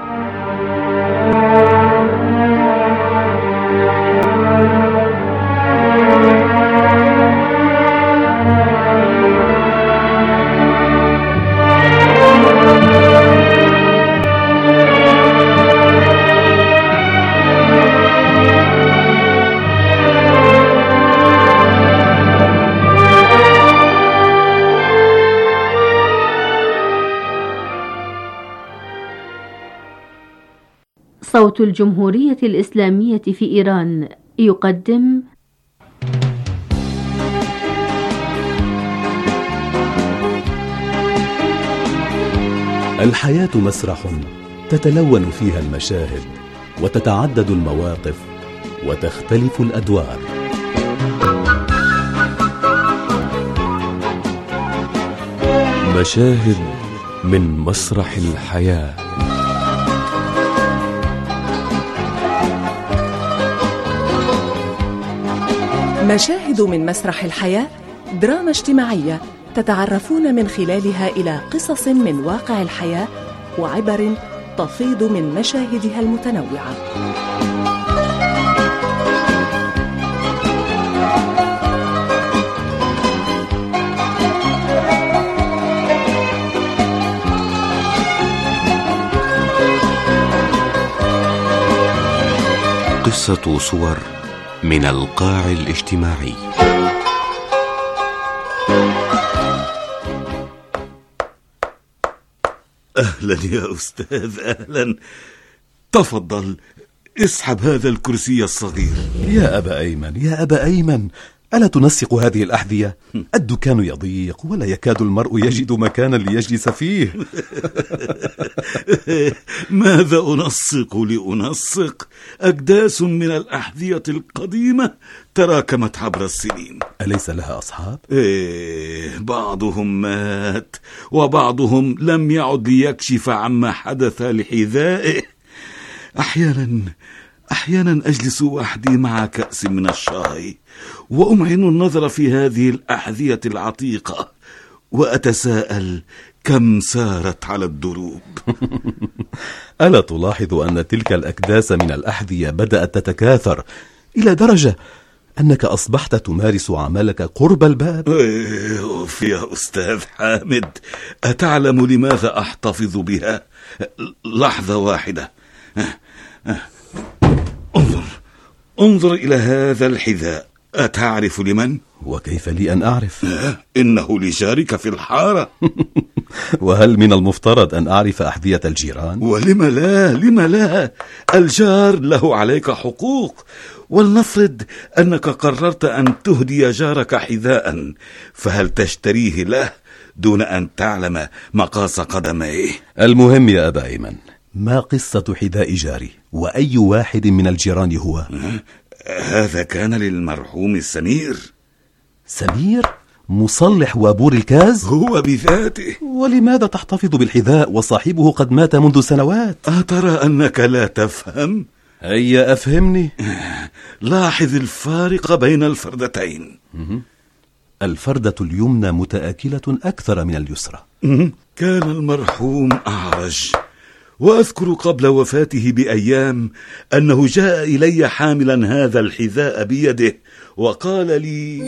صوت الجمهورية الإسلامية في إيران يقدم الحياة مسرح تتلون فيها المشاهد وتتعدد المواقف وتختلف الأدوار. مشاهد من مسرح الحياة. مشاهد من مسرح الحياة، دراما اجتماعية تتعرفون من خلالها إلى قصص من واقع الحياة وعبر تفيض من مشاهدها المتنوعة. قصة صور من القاع الاجتماعي. أهلا يا أستاذ، أهلا. تفضل اسحب هذا الكرسي الصغير. يا أبا أيمن، يا أبا أيمن، ألا تنسق هذه الأحذية؟ الدكان يضيق ولا يكاد المرء يجد مكانا ليجلس فيه. ماذا أنسق لأنسق؟ أكداس من الأحذية القديمة تراكمت عبر السنين. أليس لها أصحاب؟ بعضهم مات وبعضهم لم يعد ليكشف عما حدث لحذائه. أحيانا أجلس وحدي مع كأس من الشاي وأمعن النظر في هذه الأحذية العتيقة وأتساءل كم سارت على الدروب. ألا تلاحظ أن تلك الأكداس من الأحذية بدأت تتكاثر إلى درجة أنك أصبحت تمارس عملك قرب الباب؟ أوف يا أستاذ حامد، أتعلم لماذا أحتفظ بها؟ لحظة واحدة. انظر إلى هذا الحذاء، أتعرف لمن؟ وكيف لي أن أعرف؟ إنه لجارك في الحارة. وهل من المفترض أن أعرف أحذية الجيران؟ ولم لا، لم لا؟ الجار له عليك حقوق، ولنفرض أنك قررت أن تهدي جارك حذاء، فهل تشتريه له دون أن تعلم مقاس قدميه؟ المهم يا أبا أيمن، ما قصة حذاء جاري؟ وأي واحد من الجيران هو؟ هذا كان للمرحوم سمير. سمير؟ مصلح وابور الكاز؟ هو بذاته. ولماذا تحتفظ بالحذاء وصاحبه قد مات منذ سنوات؟ أترى أنك لا تفهم؟ هيا أفهمني. لاحظ الفارق بين الفردتين. الفردة اليمنى متآكلة أكثر من اليسرى. كان المرحوم أعرج، وأذكر قبل وفاته بأيام أنه جاء إلي حاملا هذا الحذاء بيده وقال لي: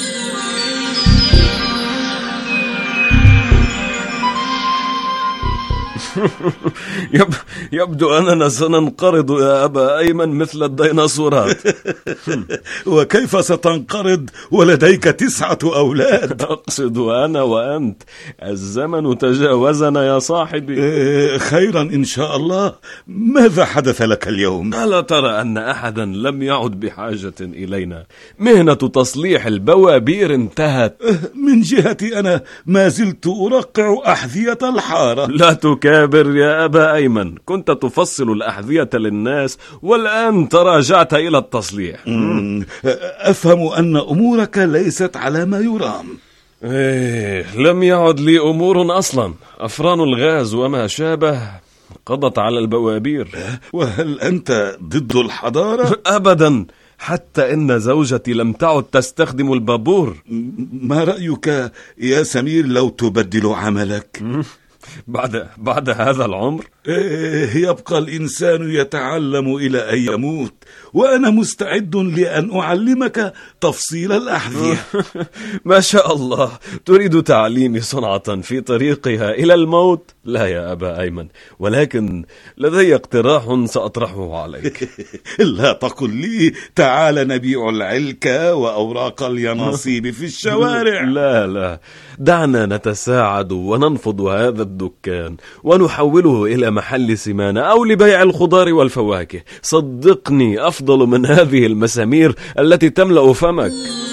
يبدو أننا سننقرض يا أبا أيمن مثل الديناصورات. وكيف ستنقرض ولديك 9 أولاد؟ أقصد أنا وأنت، الزمن تجاوزنا يا صاحبي. خيرا إن شاء الله. ماذا حدث لك اليوم؟ ألا ترى أن أحدا لم يعد بحاجة إلينا؟ مهنة تصليح البوابير انتهت. من جهتي أنا ما زلت أرقع أحذية الحارة. لا تكابر يا أبا أيمن، كنت تفصل الأحذية للناس والآن تراجعت إلى التصليح. أفهم أن أمورك ليست على ما يرام. لم يعد لي أمور أصلا، أفران الغاز وما شابه قضت على البوابير. وهل أنت ضد الحضارة؟ أبدا، حتى إن زوجتي لم تعد تستخدم البابور. ما رأيك يا سمير لو تبدل عملك؟ بعد هذا العمر؟ يبقى الإنسان يتعلم إلى أن يموت، وأنا مستعد لأن أعلمك تفصيل الأحذية. ما شاء الله، تريد تعليمي صنعة في طريقها إلى الموت؟ لا يا أبا أيمن، ولكن لدي اقتراح سأطرحه عليك. لا تقل لي تعال نبيع العلكة وأوراق اليناصيب في الشوارع. لا، دعنا نتساعد وننفض هذا الدكان ونحوله إلى محل سمانة أو لبيع الخضار والفواكه. صدقني، أفضل من هذه المسامير التي تملأ فمك.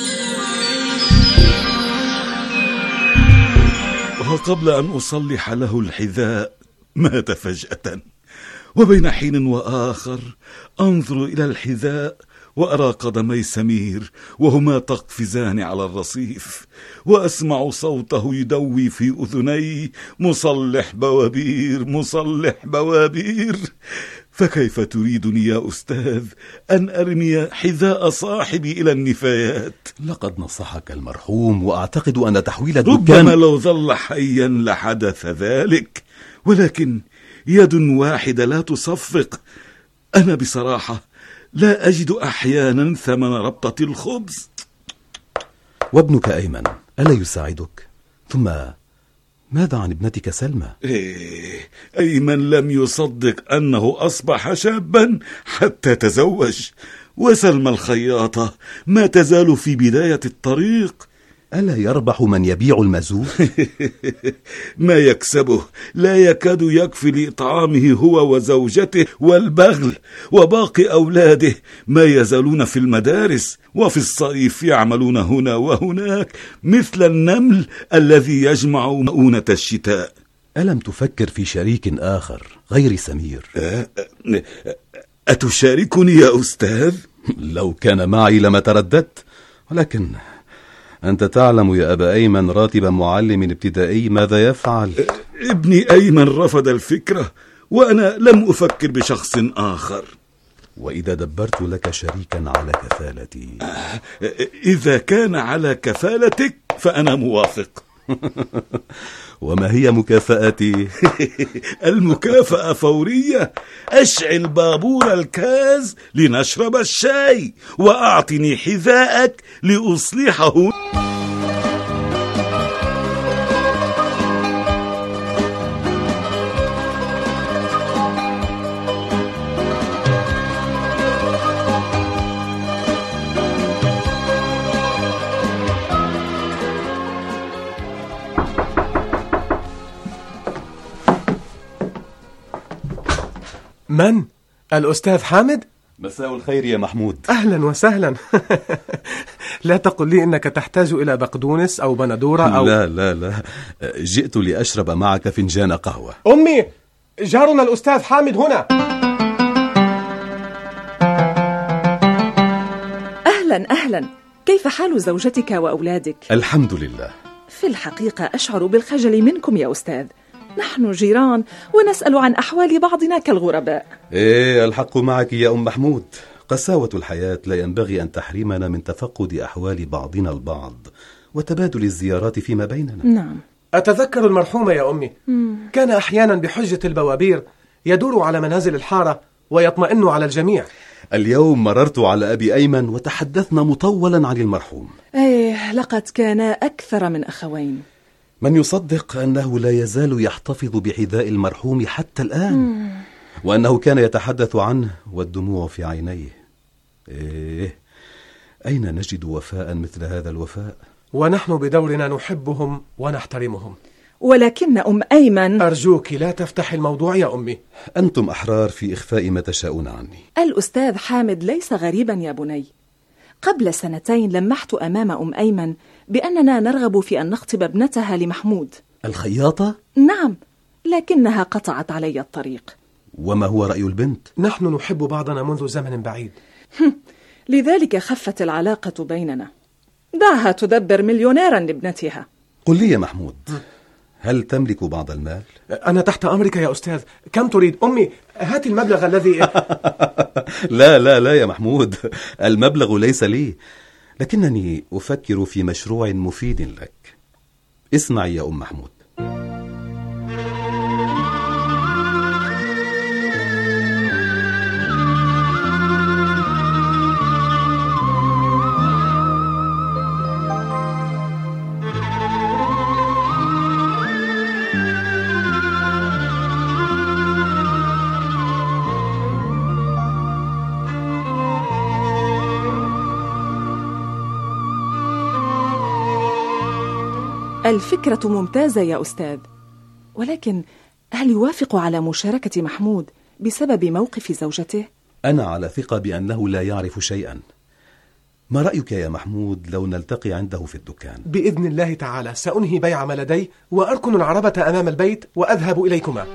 وقبل أن أصلح له الحذاء مات فجأة، وبين حين وآخر أنظر إلى الحذاء وأرى قدمي سمير وهما تقفزان على الرصيف، وأسمع صوته يدوي في أذني: مصلح بوابير، مصلح بوابير. فكيف تريدني يا أستاذ أن أرمي حذاء صاحبي إلى النفايات؟ لقد نصحك المرحوم، وأعتقد أن تحويل الدكان ربما لو ظل حيا لحدث ذلك، ولكن يد واحدة لا تصفق. أنا بصراحة لا أجد أحيانا ثمن ربطة الخبز. وابنك أيمن ألا يساعدك؟ ثم ماذا عن ابنتك سلمى؟ أيمن لم يصدق أنه أصبح شابا حتى تزوج، وسلمى الخياطة ما تزال في بداية الطريق. ألا يربح من يبيع المزور؟ ما يكسبه لا يكاد يكفي لإطعامه هو وزوجته والبغل، وباقي أولاده ما يزالون في المدارس، وفي الصيف يعملون هنا وهناك مثل النمل الذي يجمع مؤونة الشتاء. ألم تفكر في شريك آخر غير سمير؟ أتشاركني يا أستاذ؟ لو كان معي لما ترددت، ولكن أنت تعلم يا أبا أيمن راتب معلم ابتدائي ماذا يفعل؟ ابني أيمن رفض الفكرة، وأنا لم أفكر بشخص آخر. وإذا دبرت لك شريكا على كفالتي؟ إذا كان على كفالتك فأنا موافق. وما هي مكافأتي؟ المكافأة فورية. أشعل بابور الكاز لنشرب الشاي، وأعطني حذاءك لأصلحه. من؟ الأستاذ حامد؟ مساء الخير يا محمود. أهلا وسهلا. لا تقل لي إنك تحتاج إلى بقدونس أو بندورة أو... لا جئت لأشرب معك فنجان قهوة. أمي، جارنا الأستاذ حامد هنا. أهلا، كيف حال زوجتك وأولادك؟ الحمد لله. في الحقيقة أشعر بالخجل منكم يا أستاذ، نحن جيران ونسأل عن أحوال بعضنا كالغرباء. الحق معك يا أم محمود، قساوة الحياة لا ينبغي أن تحرمنا من تفقد أحوال بعضنا البعض وتبادل الزيارات فيما بيننا. نعم. أتذكر المرحوم يا أمي، كان أحيانا بحجة البوابير يدور على منازل الحارة ويطمئن على الجميع. اليوم مررت على أبي أيمن وتحدثنا مطولا عن المرحوم. لقد كان أكثر من أخوين. من يصدق أنه لا يزال يحتفظ بحذاء المرحوم حتى الآن، وأنه كان يتحدث عنه والدموع في عينيه. أين نجد وفاء مثل هذا الوفاء؟ ونحن بدورنا نحبهم ونحترمهم. ولكن أم أيمن... أرجوك لا تفتح الموضوع يا أمي. أنتم أحرار في إخفاء ما تشاءون عني. الأستاذ حامد ليس غريبا يا بني. قبل 2 سنين لمحت أمام أم أيمن بأننا نرغب في أن نخطب ابنتها لمحمود. الخياطة؟ نعم، لكنها قطعت علي الطريق. وما هو رأي البنت؟ نحن نحب بعضنا منذ زمن بعيد. لذلك خفت العلاقة بيننا. دعها تدبر مليونيرا لابنتها. قل لي يا محمود، هل تملك بعض المال؟ أنا تحت أمرك يا أستاذ. كم تريد؟ أمي، هات المبلغ الذي... لا يا محمود، المبلغ ليس لي، لكنني أفكر في مشروع مفيد لك. اسمعي يا أم محمود. الفكرة ممتازة يا أستاذ، ولكن هل يوافق على مشاركة محمود بسبب موقف زوجته؟ أنا على ثقة بأنه لا يعرف شيئا. ما رأيك يا محمود لو نلتقي عنده في الدكان؟ بإذن الله تعالى سأنهي بيع ما لدي وأركن العربة أمام البيت وأذهب إليكما.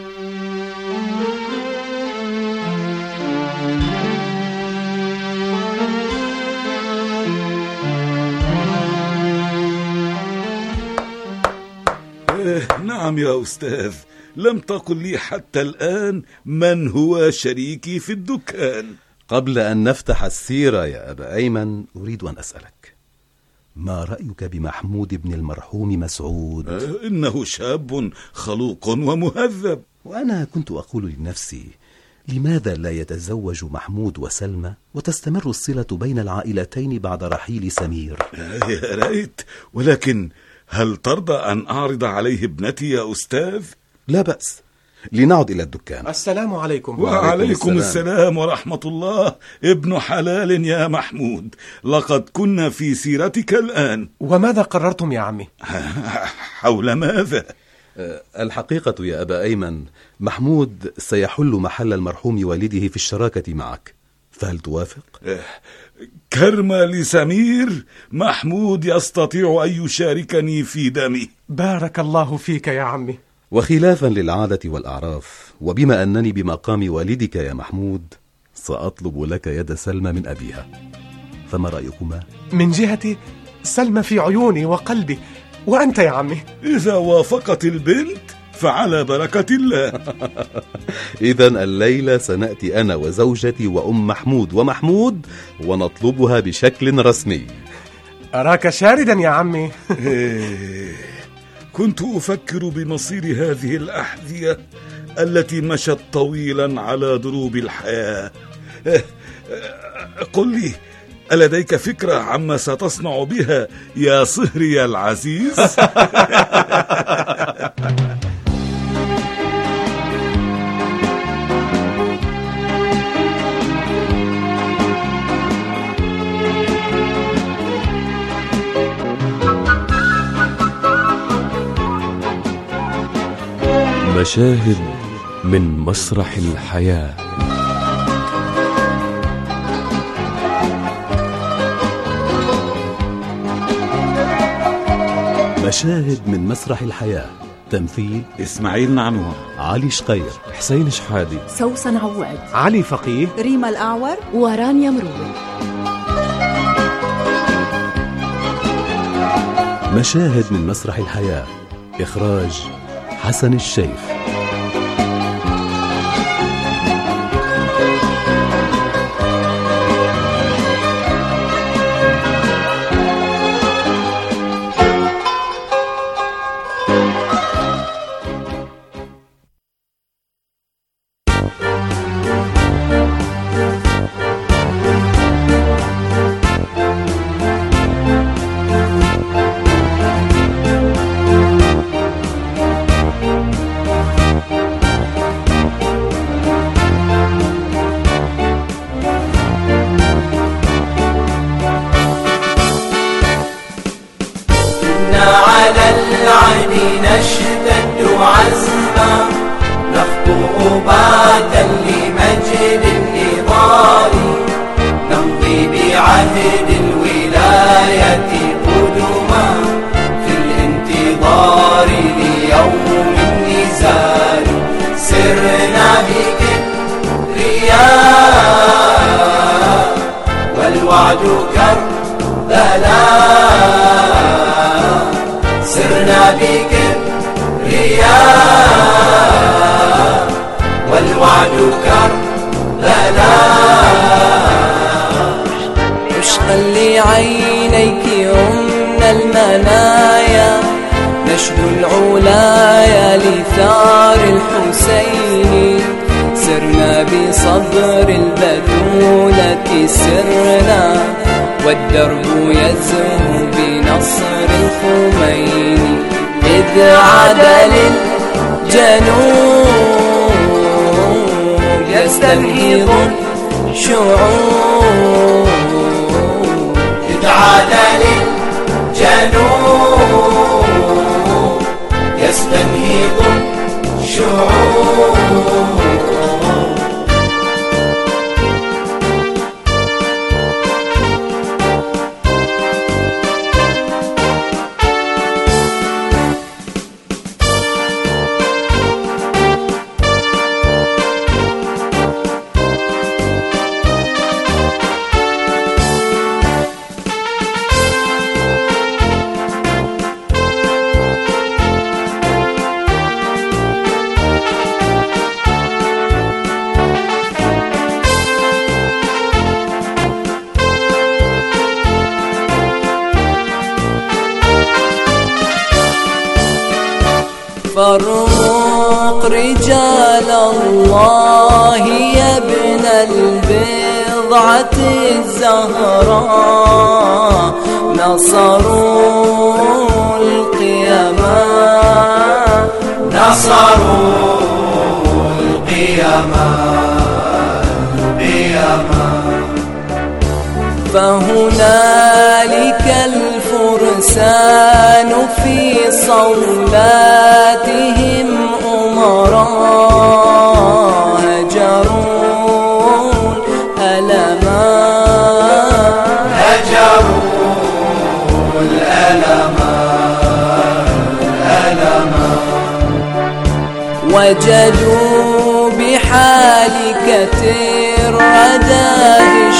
نعم يا أستاذ، لم تقل لي حتى الآن من هو شريكي في الدكان. قبل أن نفتح السيرة يا أبا أيمن، أريد أن أسألك، ما رأيك بمحمود بن المرحوم مسعود؟ إنه شاب خلوق ومهذب. وأنا كنت أقول لنفسي، لماذا لا يتزوج محمود وسلمى وتستمر الصلة بين العائلتين بعد رحيل سمير؟ يا ريت، ولكن هل ترضى أن أعرض عليه ابنتي يا أستاذ؟ لا بأس، لنعد إلى الدكان. السلام عليكم. وعليكم السلام ورحمة الله. ابن حلال يا محمود، لقد كنا في سيرتك الآن. وماذا قررتم يا عمي؟ حول ماذا؟ الحقيقة يا أبا أيمن، محمود سيحل محل المرحوم والده في الشراكة معك، فهل توافق؟ كرما لسمير، محمود يستطيع أن يشاركني في دمي. بارك الله فيك يا عمي. وخلافا للعادة والأعراف، وبما أنني بمقام والدك يا محمود، سأطلب لك يد سلمى من أبيها، فما رأيكما؟ من جهتي سلمى في عيوني وقلبي، وأنت يا عمي؟ إذا وافقت البنت فعلى بركة الله. إذن الليلة سنأتي أنا وزوجتي وأم محمود ومحمود ونطلبها بشكل رسمي. أراك شاردا يا عمي. كنت أفكر بمصير هذه الأحذية التي مشت طويلا على دروب الحياة. قل لي، ألديك فكرة عما ستصنع بها يا صهري العزيز؟ مشاهد من مسرح الحياة. مشاهد من مسرح الحياة. تمثيل إسماعيل نعنوع، علي شقير، حسين شحادي، سوسن عواد، علي فقيه، ريما الأعور، ورانيا مروري. مشاهد من مسرح الحياة. إخراج حسن الشيخ. نشتد عزما نخطو باتا لمجد النضال نمضي بعهد الولاية قدما في الانتظار ليوم النزال سرنا بكبرياء والوعد كربلاء سرنا بكبرياء والوعد كربلاء عشقا لعينيك يمنى المنايا نشد العلايا لثار الحسين سرنا بصبر البتولة سرنا والدرب يزهو بنصر الخميني إذ عاد للجنوب يستنهض الشعوب إذ عاد للجنوب يستنهض الشعوب فرق رجال الله يا ابن البضعة الزهراء نصروا القيامة نصروا القيامة فهنالك الفرسان في صولاتهم أمراء هجروا الألم وجدوا بحالكة الردى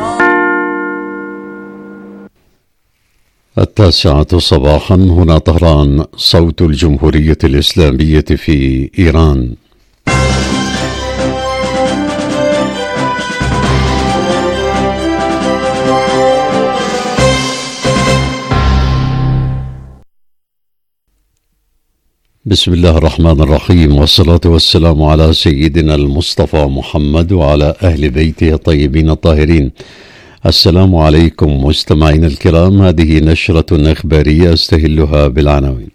9 صباحا هنا طهران صوت الجمهورية الإسلامية في إيران. بسم الله الرحمن الرحيم، والصلاة والسلام على سيدنا المصطفى محمد وعلى أهل بيته الطيبين الطاهرين. السلام عليكم مستمعينا الكرام، هذه نشرة إخبارية أستهلها بالعناوين.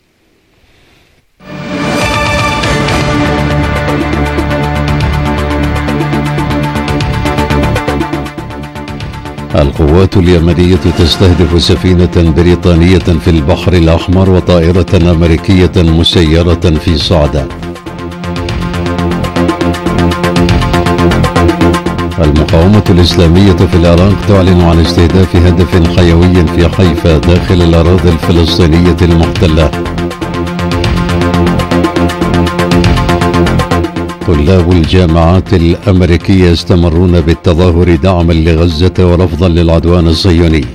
القوات اليمنية تستهدف سفينة بريطانية في البحر الأحمر وطائرة أمريكية مسيرة في صعدة. المقاومة الإسلامية في العراق تعلن عن استهداف هدف حيوي في حيفا داخل الأراضي الفلسطينية المحتلة. طلاب الجامعات الأمريكية يستمرون بالتظاهر دعما لغزة ورفضا للعدوان الصهيوني.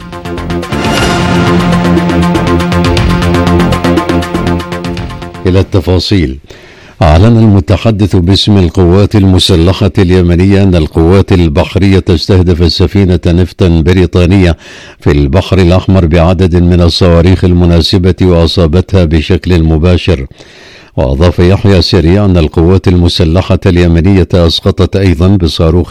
إلى التفاصيل. أعلن المتحدث باسم القوات المسلحة اليمنية أن القوات البحرية تستهدف سفينة نفط بريطانية في البحر الأحمر بعدد من الصواريخ المناسبة وأصابتها بشكل مباشر. وأضاف يحيى سريع أن القوات المسلحة اليمنية أسقطت أيضا بصاروخ